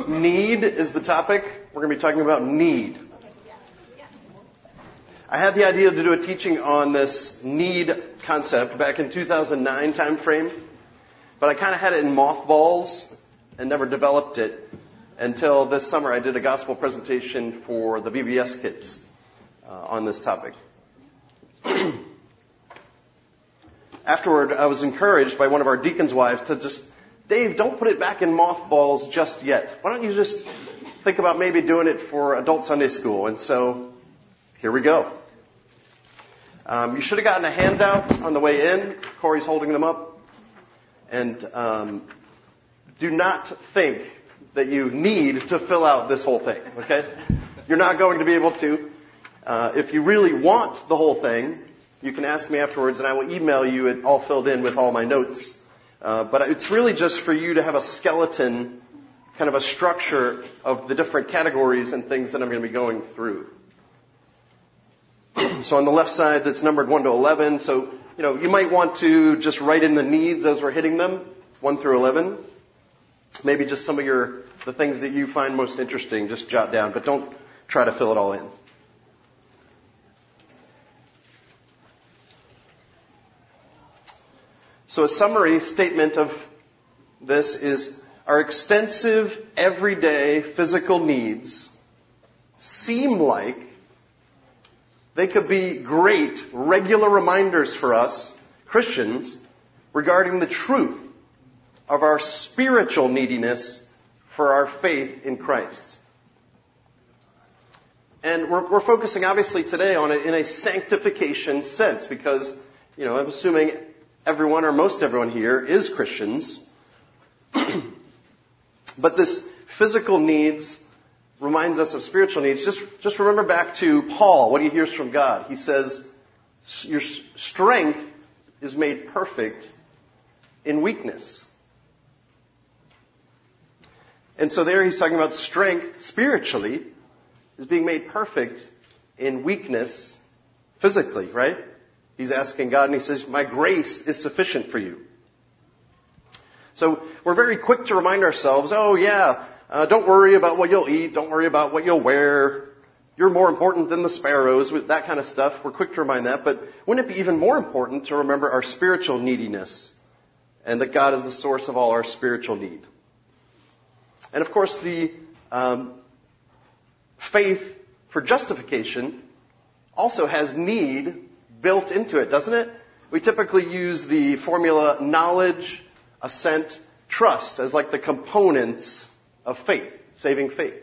Need is the topic. We're going to be talking about need. I had the idea to do a teaching on this need concept back in 2009 time frame, but I kind of had it in mothballs and never developed it until this summer I did a gospel presentation for the VBS kids on this topic. Afterward, I was encouraged by one of our deacons' wives to just, Dave, don't put it back in mothballs just yet. Why don't you just think about maybe doing it for adult Sunday school? And so, here we go. You should have gotten a handout on the way in. Corey's holding them up. And do not think that you need to fill out this whole thing, okay? You're not going to be able to. If you really want the whole thing, you can ask me afterwards, and I will email you it all filled in with all my notes. But it's really just for you to have a skeleton, kind of a structure of the different categories and things that I'm going to be going through. So on the left side, it's numbered 1 to 11. So, you might want to just write in the needs as we're hitting them, 1 through 11. Maybe just some of the things that you find most interesting, just jot down, but don't try to fill it all in. So a summary statement of this is, our extensive everyday physical needs seem like they could be great regular reminders for us, Christians, regarding the truth of our spiritual neediness for our faith in Christ. And we're focusing obviously today on it in a sanctification sense because, I'm assuming everyone or most everyone here is Christians. But this physical needs reminds us of spiritual needs. Just remember back to Paul, what he hears from God. He says, your strength is made perfect in weakness. And so there he's talking about strength spiritually is being made perfect in weakness physically, right? He's asking God and he says, my grace is sufficient for you. So we're very quick to remind ourselves, don't worry about what you'll eat. Don't worry about what you'll wear. You're more important than the sparrows, with that kind of stuff. We're quick to remind that. But wouldn't it be even more important to remember our spiritual neediness and that God is the source of all our spiritual need? And of course, the faith for justification also has need built into it, doesn't it? We typically use the formula knowledge, assent, trust as like the components of faith, saving faith.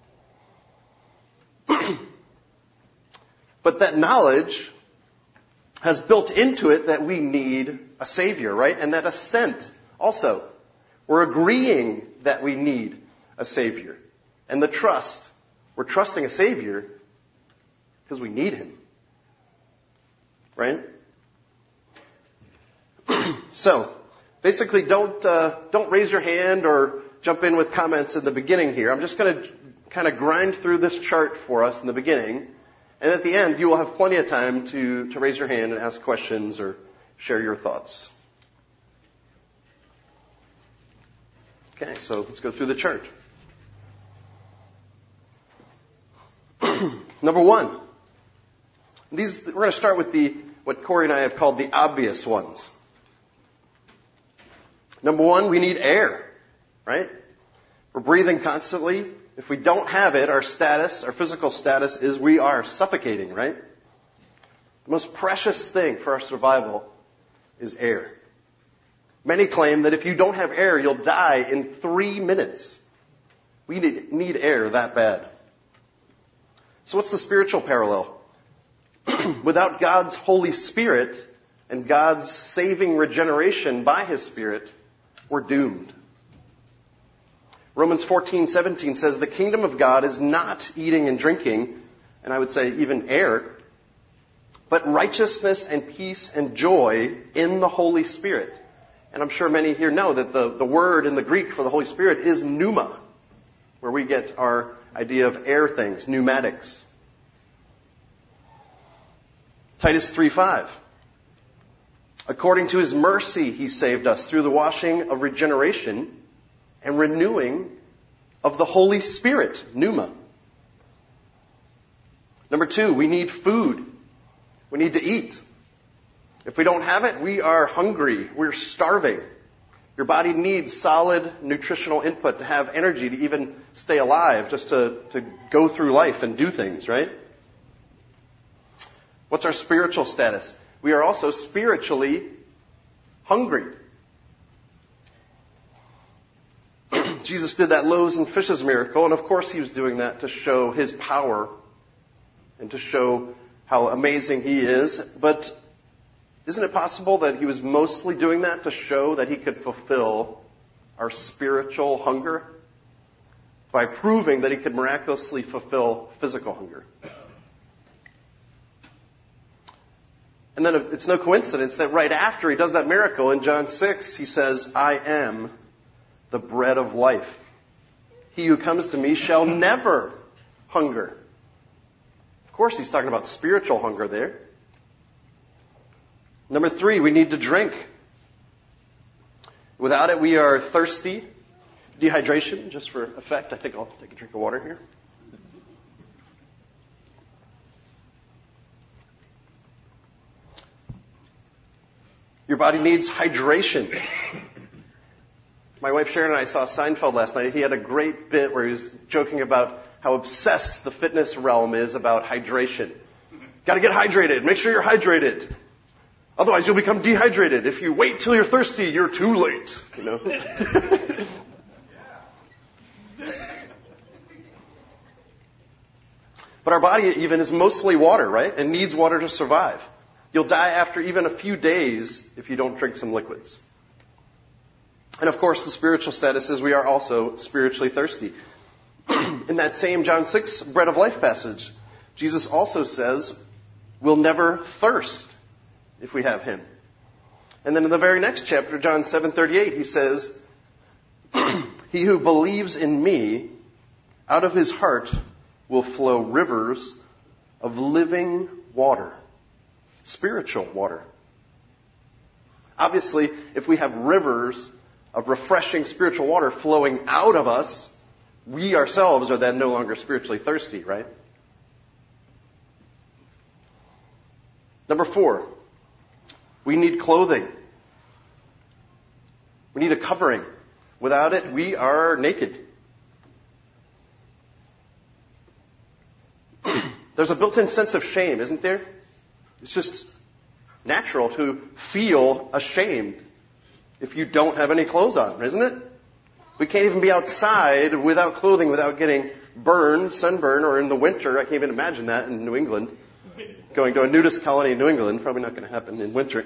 But that knowledge has built into it that we need a Savior, right? And that assent also. We're agreeing that we need a Savior. And the trust, we're trusting a Savior because we need Him. Right? So, basically don't raise your hand or jump in with comments in the beginning here. I'm just going to kind of grind through this chart for us in the beginning. And at the end, you will have plenty of time to raise your hand and ask questions or share your thoughts. Okay, so let's go through the chart. Number 1. We're going to start with what Corey and I have called the obvious ones. Number 1, we need air, right? We're breathing constantly. If we don't have it, our physical status is we are suffocating, right? The most precious thing for our survival is air. Many claim that if you don't have air, you'll die in 3 minutes. We need air that bad. So what's the spiritual parallel? Without God's Holy Spirit and God's saving regeneration by His Spirit, we're doomed. Romans 14:17 says the kingdom of God is not eating and drinking, and I would say even air, but righteousness and peace and joy in the Holy Spirit. And I'm sure many here know that the word in the Greek for the Holy Spirit is pneuma, where we get our idea of air things, pneumatics. Titus 3:5. According to His mercy, He saved us through the washing of regeneration and renewing of the Holy Spirit, pneuma. Number 2, we need food. We need to eat. If we don't have it, we are hungry. We're starving. Your body needs solid nutritional input to have energy to even stay alive, just to go through life and do things, right? What's our spiritual status? We are also spiritually hungry. Jesus did that loaves and fishes miracle, and of course he was doing that to show his power and to show how amazing he is. But isn't it possible that he was mostly doing that to show that he could fulfill our spiritual hunger by proving that he could miraculously fulfill physical hunger? And then it's no coincidence that right after he does that miracle in John 6, he says, I am the bread of life. He who comes to me shall never hunger. Of course, he's talking about spiritual hunger there. Number 3, we need to drink. Without it, we are thirsty. Dehydration, just for effect. I think I'll take a drink of water here. Your body needs hydration. My wife Sharon and I saw Seinfeld last night. He had a great bit where he was joking about how obsessed the fitness realm is about hydration. Got to get hydrated. Make sure you're hydrated. Otherwise, you'll become dehydrated. If you wait till you're thirsty, you're too late. You know. But our body even is mostly water, right? And needs water to survive. You'll die after even a few days if you don't drink some liquids. And of course, the spiritual status is we are also spiritually thirsty. In that same John 6 bread of life passage, Jesus also says we'll never thirst if we have him. And then in the very next chapter, John 7:38, he says, he who believes in me, out of his heart will flow rivers of living water, spiritual water. Obviously, if we have rivers of refreshing spiritual water flowing out of us, we ourselves are then no longer spiritually thirsty, right? Number 4, we need clothing. We need a covering. Without it, we are naked. There's a built-in sense of shame, isn't there? It's just natural to feel ashamed if you don't have any clothes on, isn't it? We can't even be outside without clothing, without getting burned, sunburn, or in the winter. I can't even imagine that in New England. Going to a nudist colony in New England, probably not going to happen in winter.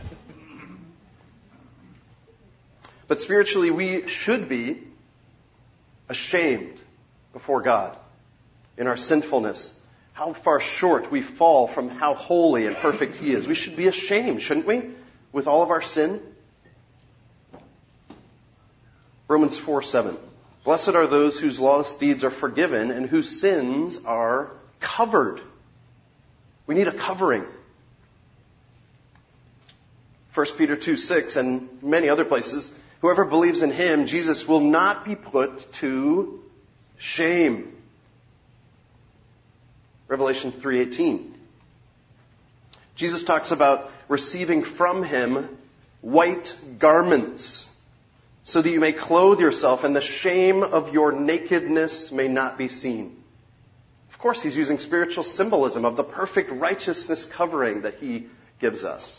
But spiritually, we should be ashamed before God in our sinfulness. How far short we fall from how holy and perfect he is. We should be ashamed, shouldn't we? With all of our sin. Romans 4:7. Blessed are those whose lawless deeds are forgiven and whose sins are covered. We need a covering. 1 Peter 2:6 and many other places. Whoever believes in him, Jesus, will not be put to shame. Revelation 3:18. Jesus talks about receiving from him white garments, so that you may clothe yourself and the shame of your nakedness may not be seen. Of course, he's using spiritual symbolism of the perfect righteousness covering that he gives us.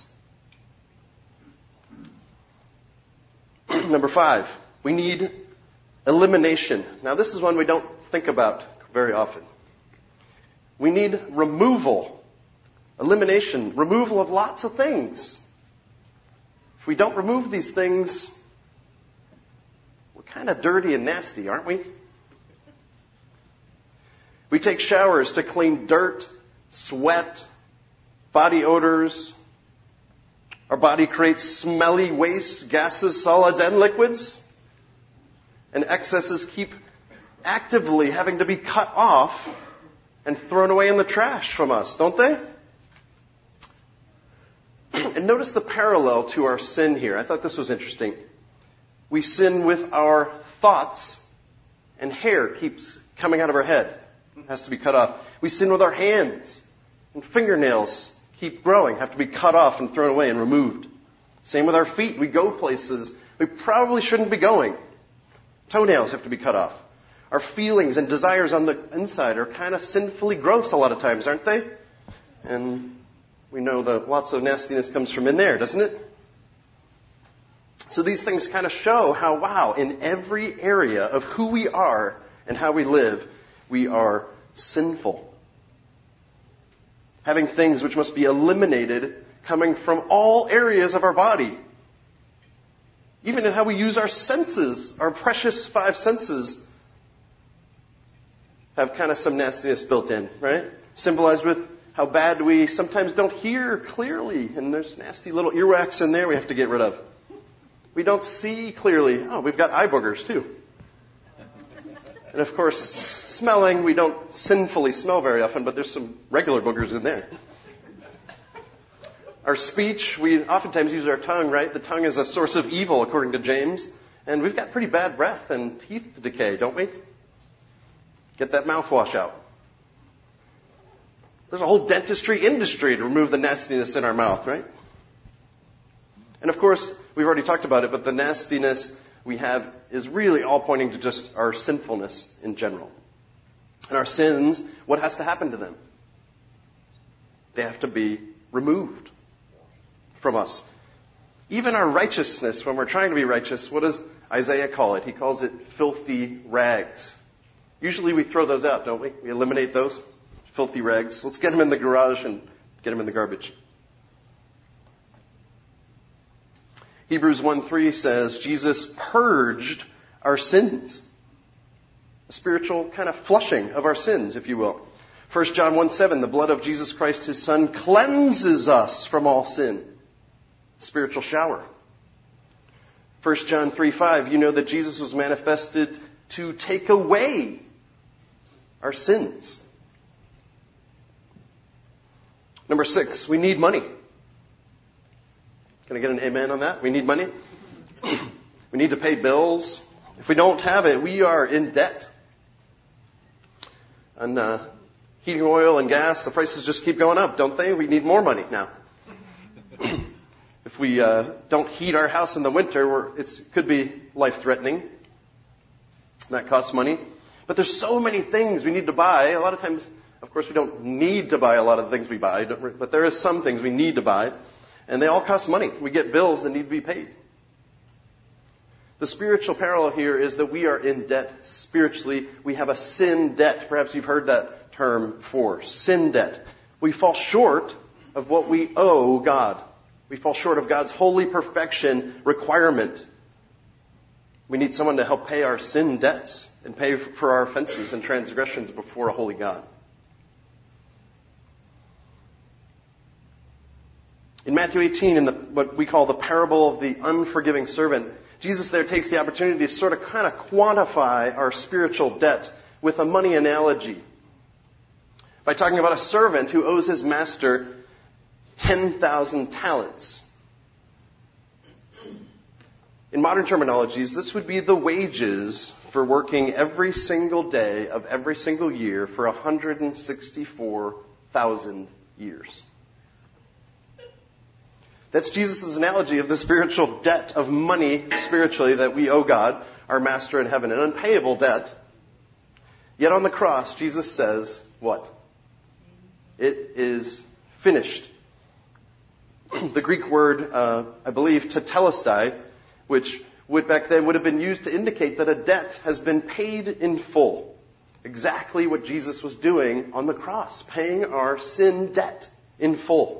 Number 5, we need elimination. Now, this is one we don't think about very often. We need removal, elimination, removal of lots of things. If we don't remove these things, we're kind of dirty and nasty, aren't we? We take showers to clean dirt, sweat, body odors. Our body creates smelly waste, gases, solids, and liquids. And excesses keep actively having to be cut off and thrown away in the trash from us, don't they? And notice the parallel to our sin here. I thought this was interesting. We sin with our thoughts and hair keeps coming out of our head. It has to be cut off. We sin with our hands, and fingernails keep growing, have to be cut off and thrown away and removed. Same with our feet. We go places we probably shouldn't be going. Toenails have to be cut off. Our feelings and desires on the inside are kind of sinfully gross a lot of times, aren't they? And we know that lots of nastiness comes from in there, doesn't it? So these things kind of show how, wow, in every area of who we are and how we live, we are sinful. Having things which must be eliminated coming from all areas of our body. Even in how we use our senses, our precious 5 senses have kind of some nastiness built in, right? Symbolized with how bad we sometimes don't hear clearly, and there's nasty little earwax in there we have to get rid of. We don't see clearly. Oh, we've got eye boogers too. And of course, smelling, we don't sinfully smell very often, but there's some regular boogers in there. Our speech, we oftentimes use our tongue, right? The tongue is a source of evil, according to James. And we've got pretty bad breath and teeth decay, don't we? Get that mouthwash out. There's a whole dentistry industry to remove the nastiness in our mouth, right? And of course, we've already talked about it, but the nastiness we have is really all pointing to just our sinfulness in general. And our sins, what has to happen to them? They have to be removed from us. Even our righteousness, when we're trying to be righteous, what does Isaiah call it? He calls it filthy rags. Usually we throw those out, don't we? We eliminate those filthy rags. Let's get them in the garage and get them in the garbage. Hebrews 1:3 says, Jesus purged our sins. A spiritual kind of flushing of our sins, if you will. 1 John 1:7, the blood of Jesus Christ, his Son, cleanses us from all sin. Spiritual shower. 1 John 3:5, you know that Jesus was manifested to take away our sins. Number 6, we need money. Can I get an amen on that? We need money. We need to pay bills. If we don't have it, we are in debt. On heating oil and gas, the prices just keep going up, don't they? We need more money now. If we don't heat our house in the winter, it could be life-threatening. That costs money. But there's so many things we need to buy. A lot of times, of course, we don't need to buy a lot of the things we buy, but there is some things we need to buy. And they all cost money. We get bills that need to be paid. The spiritual parallel here is that we are in debt spiritually. We have a sin debt. Perhaps you've heard that term before. Sin debt. We fall short of what we owe God. We fall short of God's holy perfection requirement. We need someone to help pay our sin debts and pay for our offenses and transgressions before a holy God. In Matthew 18, in what we call the parable of the unforgiving servant, Jesus there takes the opportunity to sort of kind of quantify our spiritual debt with a money analogy by talking about a servant who owes his master 10,000 talents. In modern terminologies, this would be the wages for working every single day of every single year for 164,000 years. That's Jesus' analogy of the spiritual debt of money spiritually that we owe God, our master in heaven, an unpayable debt. Yet on the cross, Jesus says, what? It is finished. The Greek word, I believe, tetelestai, which back then would have been used to indicate that a debt has been paid in full. Exactly what Jesus was doing on the cross, paying our sin debt in full.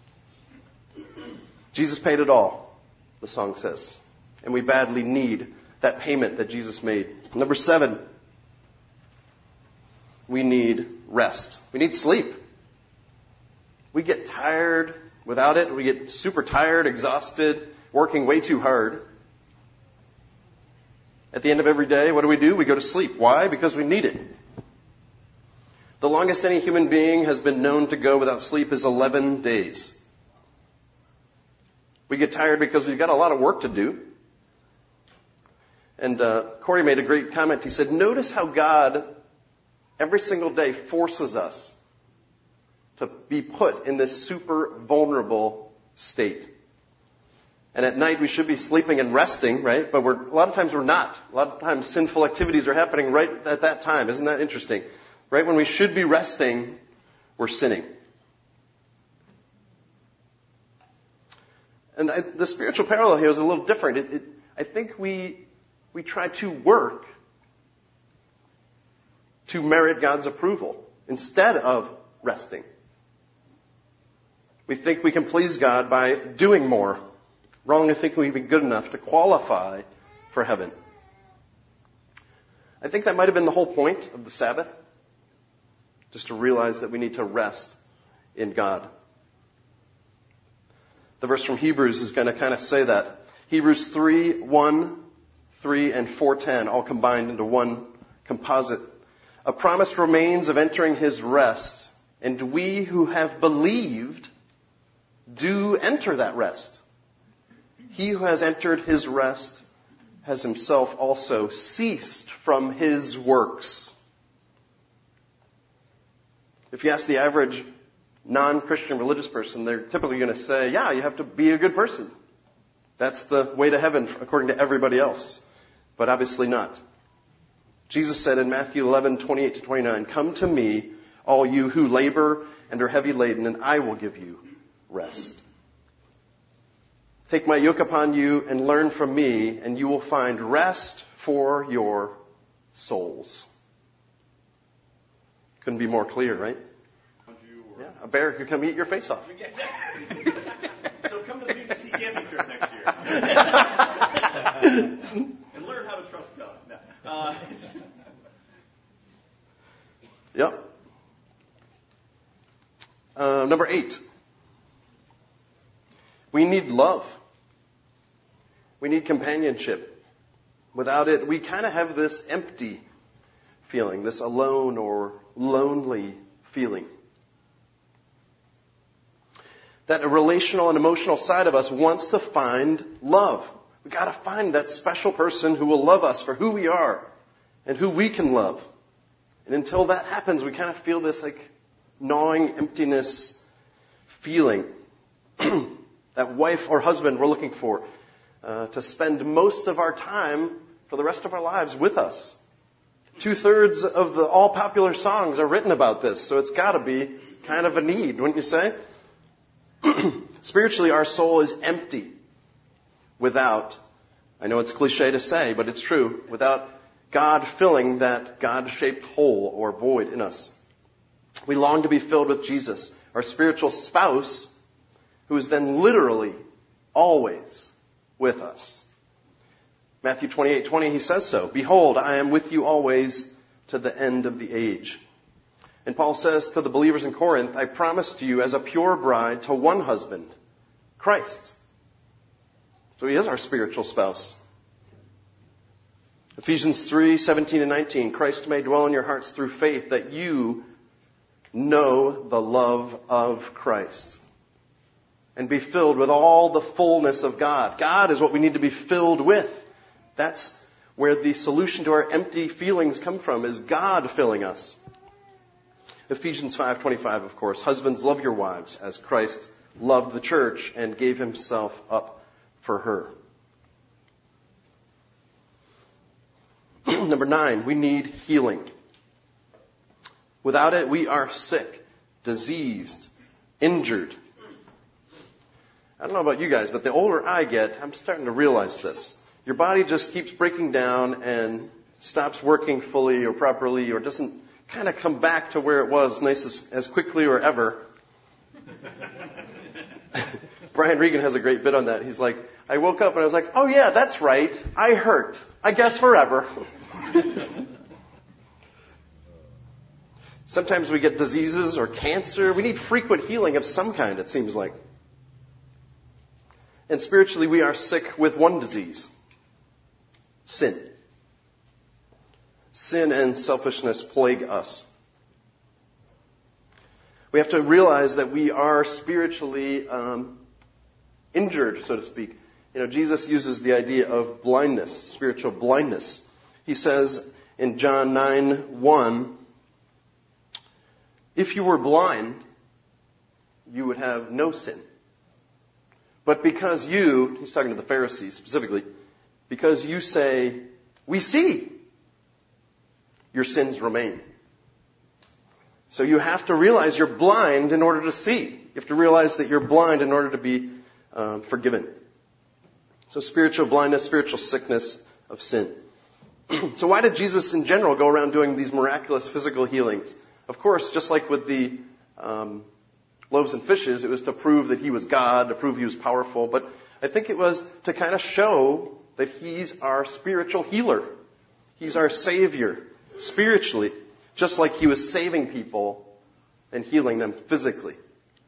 Jesus paid it all, the song says. And we badly need that payment that Jesus made. Number 7, we need rest. We need sleep. We get tired without it. We get super tired, exhausted, working way too hard. At the end of every day, what do? We go to sleep. Why? Because we need it. The longest any human being has been known to go without sleep is 11 days. We get tired because we've got a lot of work to do. And Corey made a great comment. He said, notice how God every single day forces us to be put in this super vulnerable state. And at night we should be sleeping and resting, right? But a lot of times we're not. A lot of times sinful activities are happening right at that time. Isn't that interesting? Right when we should be resting, we're sinning. And the spiritual parallel here is a little different. I think we try to work to merit God's approval instead of resting. We think we can please God by doing more. Wrong to think we'd be good enough to qualify for heaven. I think that might have been the whole point of the Sabbath. Just to realize that we need to rest in God. The verse from Hebrews is going to kind of say that. Hebrews 3:1, 3, and 4:10 all combined into one composite. A promise remains of entering his rest, and we who have believed do enter that rest. He who has entered his rest has himself also ceased from his works. If you ask the average non-Christian religious person, they're typically going to say, yeah, you have to be a good person. That's the way to heaven according to everybody else. But obviously not. Jesus said in Matthew 11:28-29, come to me, all you who labor and are heavy laden, and I will give you rest. Take my yoke upon you and learn from me, and you will find rest for your souls. Couldn't be more clear, right? Yeah, a bear could come eat your face off. So come to the BBC camping trip next year. And learn how to trust God. No. Yep. Number 8. We need love. We need companionship. Without it, we kind of have this empty feeling, this alone or lonely feeling. That a relational and emotional side of us wants to find love. We've got to find that special person who will love us for who we are and who we can love. And until that happens, we kind of feel this like gnawing emptiness feeling. That wife or husband we're looking for to spend most of our time for the rest of our lives with us. 2/3 of the all popular songs are written about this, so it's got to be kind of a need, wouldn't you say? Spiritually, our soul is empty without, I know it's cliche to say, but it's true, without God filling that God-shaped hole or void in us. We long to be filled with Jesus, our spiritual spouse, who is then literally always with us. Matthew 28:20, he says so. Behold, I am with you always to the end of the age. And Paul says to the believers in Corinth, I promised you as a pure bride to one husband, Christ. So he is our spiritual spouse. Ephesians 3:17-19, Christ may dwell in your hearts through faith that you know the love of Christ. And be filled with all the fullness of God. God is what we need to be filled with. That's where the solution to our empty feelings come from, is God filling us. Ephesians 5:25, of course. Husbands, love your wives as Christ loved the church and gave himself up for her. Number 9, we need healing. Without it, we are sick, diseased, injured. I don't know about you guys, but the older I get, I'm starting to realize this. Your body just keeps breaking down and stops working fully or properly or doesn't kind of come back to where it was nice as quickly or ever. Brian Regan has a great bit on that. He's like, I woke up and I was like, oh yeah, that's right. I hurt. I guess forever. Sometimes we get diseases or cancer. We need frequent healing of some kind, it seems like. And spiritually, we are sick with one disease. Sin. Sin and selfishness plague us. We have to realize that we are spiritually injured, so to speak, Jesus uses the idea of blindness, spiritual blindness. He says in John 9:1, if you were blind, you would have no sin. But because you, he's talking to the Pharisees specifically, because you say, we see, your sins remain. So you have to realize you're blind in order to see. You have to realize that you're blind in order to be forgiven. So spiritual blindness, spiritual sickness of sin. So why did Jesus in general go around doing these miraculous physical healings? Of course, just like with the loaves and fishes, it was to prove that he was God, to prove he was powerful. But I think it was to kind of show that he's our spiritual healer. He's our Savior spiritually, just like he was saving people and healing them physically.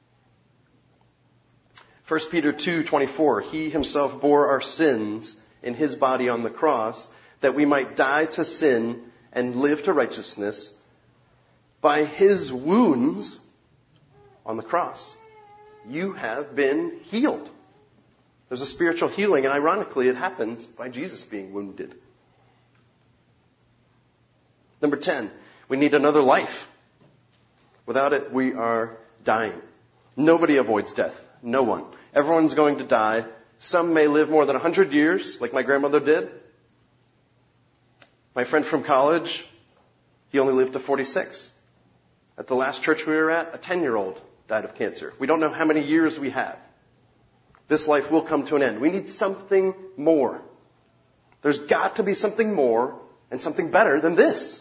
1 Peter 2:24, he himself bore our sins in his body on the cross, that we might die to sin and live to righteousness. By his wounds on the cross, you have been healed. There's a spiritual healing, and ironically, it happens by Jesus being wounded. Number 10, we need another life. Without it, we are dying. Nobody avoids death. No one. Everyone's going to die. Some may live more than 100 years, like my grandmother did. My friend from college, he only lived to 46. At the last church we were at, a 10-year-old died of cancer. We don't know how many years we have. This life will come to an end. We need something more. There's got to be something more and something better than this.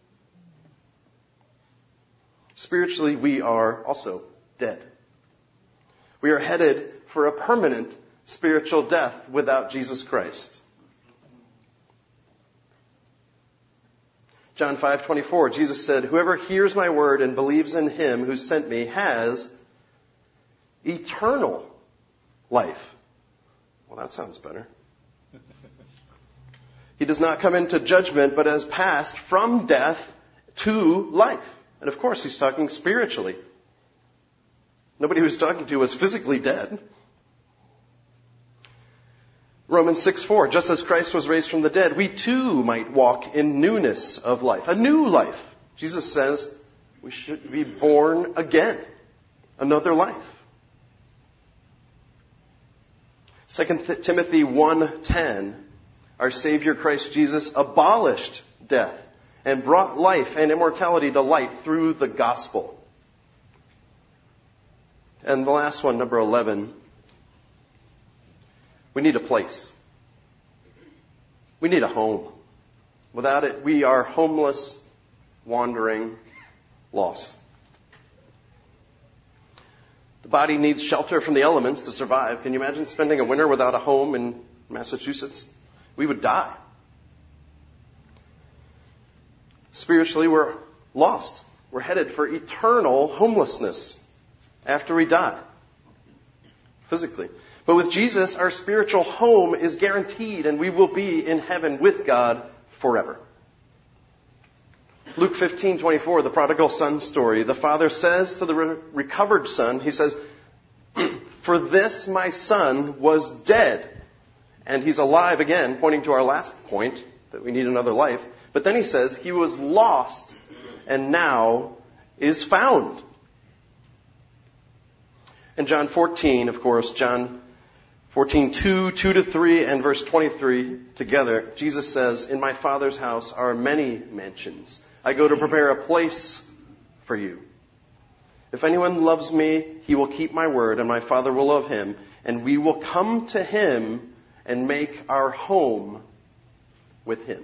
Spiritually, we are also dead. We are headed for a permanent spiritual death without Jesus Christ. John 5:24, Jesus said, whoever hears my word and believes in him who sent me has eternal life. Well, that sounds better. He does not come into judgment, but has passed from death to life. And of course, he's talking spiritually. Nobody he was talking to was physically dead. Romans 6:4, just as Christ was raised from the dead, we too might walk in newness of life. A new life. Jesus says we should be born again. Another life. 2 Timothy 1:10, our Savior Christ Jesus abolished death and brought life and immortality to light through the gospel. And the last one, number 11, we need a place. We need a home. Without it, we are homeless, wandering, lost. The body needs shelter from the elements to survive. Can you imagine spending a winter without a home in Massachusetts? We would die. Spiritually, we're lost. We're headed for eternal homelessness after we die, physically. But with Jesus, our spiritual home is guaranteed, and we will be in heaven with God forever. Luke 15:24, the prodigal son story. The father says to the recovered son, he says, for this my son was dead, and he's alive again, pointing to our last point, that we need another life. But then he says, he was lost, and now is found. And John 14, of course, John 14:2, 2-3, and verse 23 together, Jesus says, in my Father's house are many mansions. I go to prepare a place for you. If anyone loves me, he will keep my word, and my Father will love him, and we will come to him and make our home with him.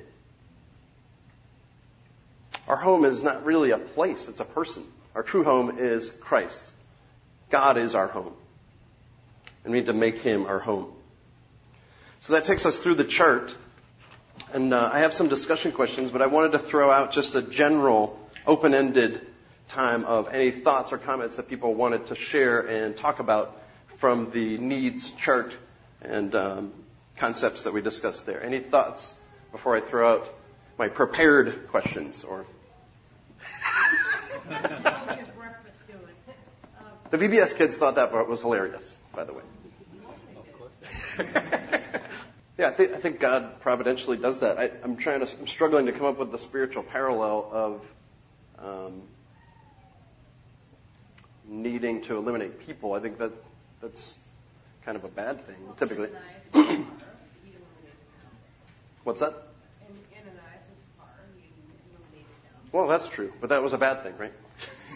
Our home is not really a place, it's a person. Our true home is Christ. God is our home. And we need to make him our home. So that takes us through the chart. And I have some discussion questions, but I wanted to throw out just a general, open-ended time of any thoughts or comments that people wanted to share and talk about from the needs chart and concepts that we discussed there. Any thoughts before I throw out my prepared questions? Or the VBS kids thought that part was hilarious, by the way. Yeah, I think God providentially does that. I'm struggling to come up with the spiritual parallel of needing to eliminate people. I think that's kind of a bad thing, typically. What's that? Well, that's true, but that was a bad thing, right?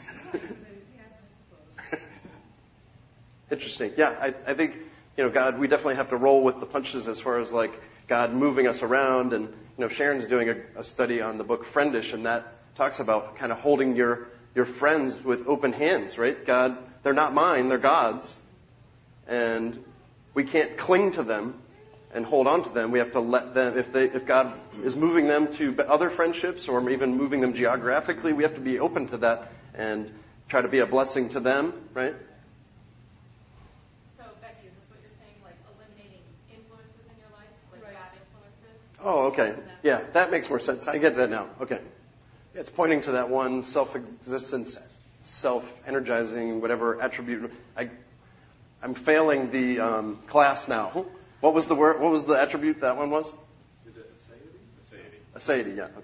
Interesting. Yeah, I think, God, we definitely have to roll with the punches as far as like God moving us around. And, Sharon's doing a study on the book Friendish, and that talks about kind of holding your friends with open hands, right? God, they're not mine, they're God's. And we can't cling to them and hold on to them. We have to let them, if God is moving them to other friendships or even moving them geographically, we have to be open to that and try to be a blessing to them, right? So, Becky, is this what you're saying, like eliminating influences in your life, like bad influences? Oh, okay. Yeah, that makes more sense. I get that now. Okay. Yeah, it's pointing to that one self-existence, self-energizing, whatever attribute. I'm failing the class now. What was the word? What was the attribute that one was? Is it aseity? Aseity, yeah,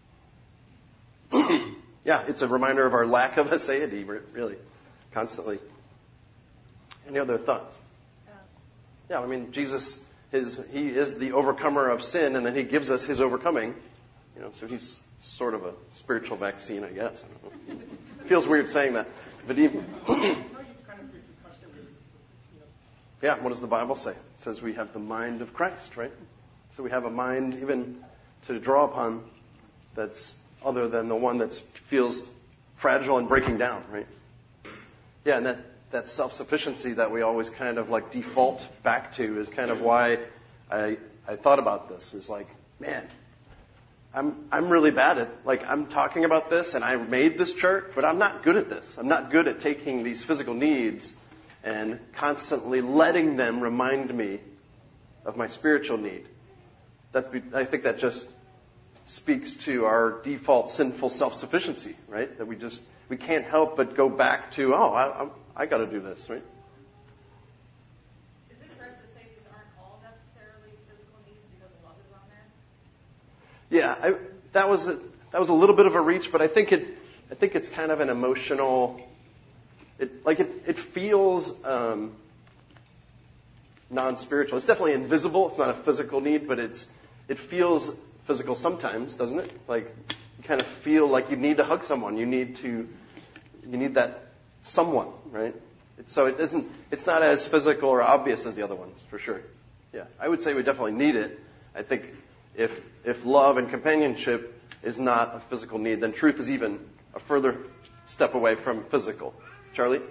okay. Yeah, it's a reminder of our lack of aseity, really, constantly. Any other thoughts? Yeah, I mean, Jesus, he is the overcomer of sin, and then he gives us his overcoming. So he's sort of a spiritual vaccine, I guess. I don't know. It feels weird saying that, but even. Yeah, what does the Bible say? It says we have the mind of Christ, right? So we have a mind even to draw upon that's other than the one that feels fragile and breaking down, right? Yeah, and that self-sufficiency that we always kind of like default back to is kind of why I thought about this. Is like, man, I'm really bad at, like, I'm talking about this and I made this chart, but I'm not good at this. I'm not good at taking these physical needs and constantly letting them remind me of my spiritual need. I think that just speaks to our default sinful self-sufficiency, right? That we can't help but go back to, I got to do this, right? Is it correct to say these aren't all necessarily physical needs because love is on there? Yeah, that was a little bit of a reach, but I think it's kind of an emotional. It feels non-spiritual. It's definitely invisible. It's not a physical need, but it feels physical sometimes, doesn't it? Like you kind of feel like you need to hug someone. You need that someone, right? So it's not as physical or obvious as the other ones, for sure. Yeah, I would say we definitely need it. I think if love and companionship is not a physical need, then truth is even a further step away from physical. Charlie?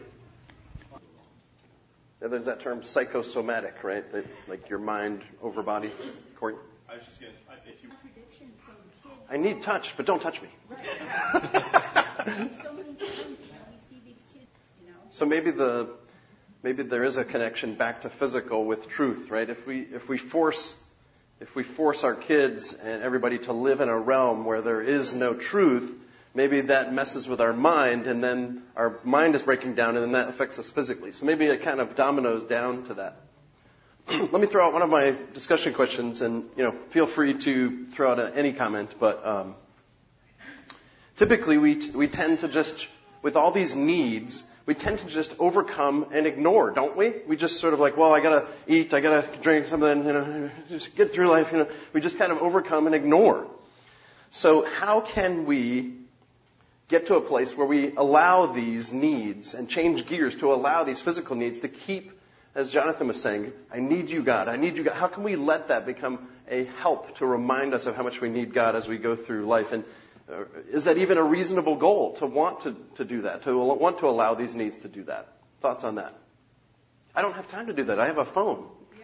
Yeah, there's that term psychosomatic, right? That, like your mind over body. Corey? I was just going to, if you... I need touch, but don't touch me. Right. So many times, we see these kids, So maybe there is a connection back to physical with truth, right? If we force our kids and everybody to live in a realm where there is no truth, maybe that messes with our mind, and then our mind is breaking down, and then that affects us physically. So maybe it kind of dominoes down to that. Let me throw out one of my discussion questions, and feel free to throw out any comment. But typically, we tend to just, with all these needs, we tend to just overcome and ignore, don't we? We just sort of like, well, I gotta eat, I gotta drink something, just get through life. We just kind of overcome and ignore. So how can we get to a place where we allow these needs and change gears to allow these physical needs to keep, as Jonathan was saying, I need you, God. I need you, God. How can we let that become a help to remind us of how much we need God as we go through life? And is that even a reasonable goal to want to do that, to want to allow these needs to do that? Thoughts on that? I don't have time to do that. I have a phone.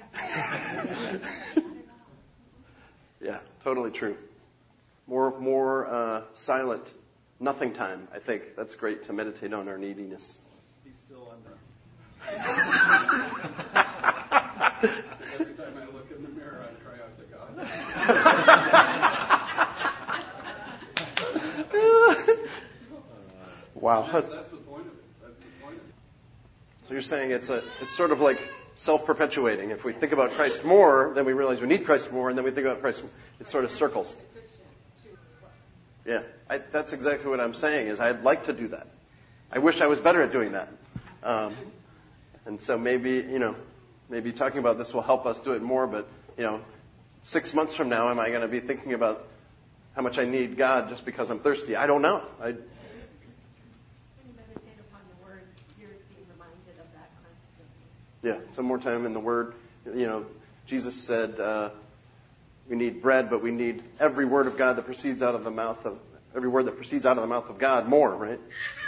Yeah, totally true. More silent nothing time, I think. That's great to meditate on our neediness. He's still on that. Every time I look in the mirror, I cry out to God. Wow. That's the point of it. That's the point of it. So you're saying it's sort of like self-perpetuating. If we think about Christ more, then we realize we need Christ more, and then we think about Christ, it sort of circles. Yeah, that's exactly what I'm saying, is I'd like to do that. I wish I was better at doing that. And so maybe talking about this will help us do it more, but, 6 months from now, am I going to be thinking about how much I need God just because I'm thirsty? I don't know. When you meditate upon the Word, you're being reminded of that constantly. Yeah, so more time in the Word. Jesus said we need bread, but we need every word of God that proceeds out of the mouth of every word that proceeds out of the mouth of God more, right?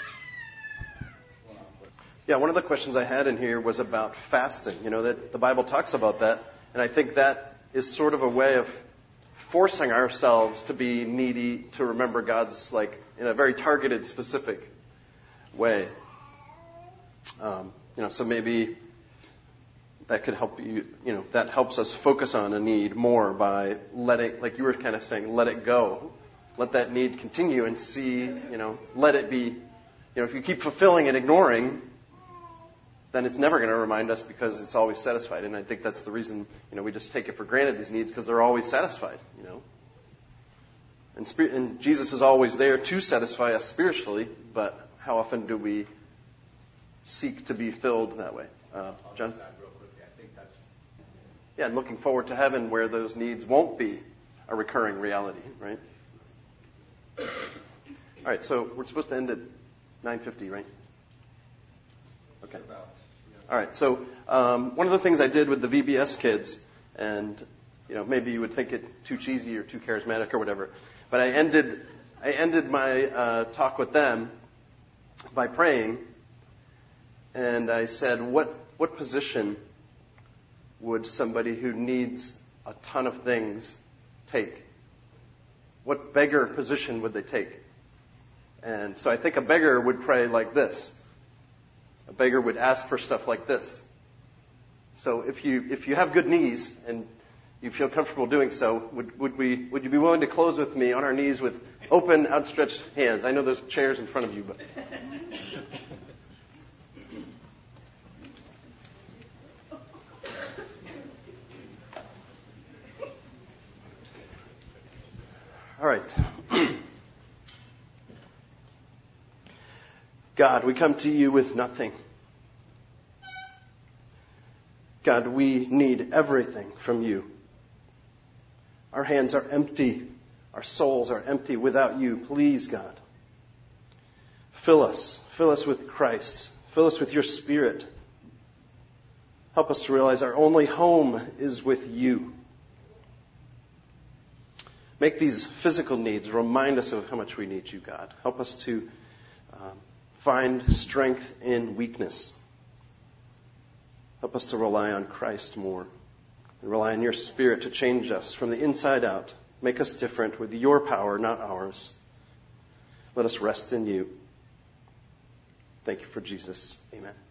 Yeah, one of the questions I had in here was about fasting. That the Bible talks about that, and I think that is sort of a way of forcing ourselves to be needy, to remember God's, in a very targeted, specific way. So maybe that could help you, that helps us focus on a need more by letting, like you were kind of saying, let it go. Let that need continue and see, let it be, if you keep fulfilling and ignoring, then it's never going to remind us because it's always satisfied. And I think that's the reason, we just take it for granted, these needs, because they're always satisfied, And Jesus is always there to satisfy us spiritually, but how often do we seek to be filled that way? John? Yeah, and looking forward to heaven where those needs won't be a recurring reality, right? All right, so we're supposed to end at 9:50, right? Okay. All right, so one of the things I did with the VBS kids, and maybe you would think it too cheesy or too charismatic or whatever, but I ended my talk with them by praying, and I said, what position would somebody who needs a ton of things take? What beggar position would they take? And so I think a beggar would pray like this. A beggar would ask for stuff like this. So if you have good knees and you feel comfortable doing so, would you be willing to close with me on our knees with open, outstretched hands? I know there's chairs in front of you, but. All right. God, we come to you with nothing. God, we need everything from you. Our hands are empty. Our souls are empty without you. Please, God, fill us. Fill us with Christ. Fill us with your Spirit. Help us to realize our only home is with you. Make these physical needs remind us of how much we need you, God. Help us to find strength in weakness. Help us to rely on Christ more. And rely on your Spirit to change us from the inside out. Make us different with your power, not ours. Let us rest in you. Thank you for Jesus. Amen.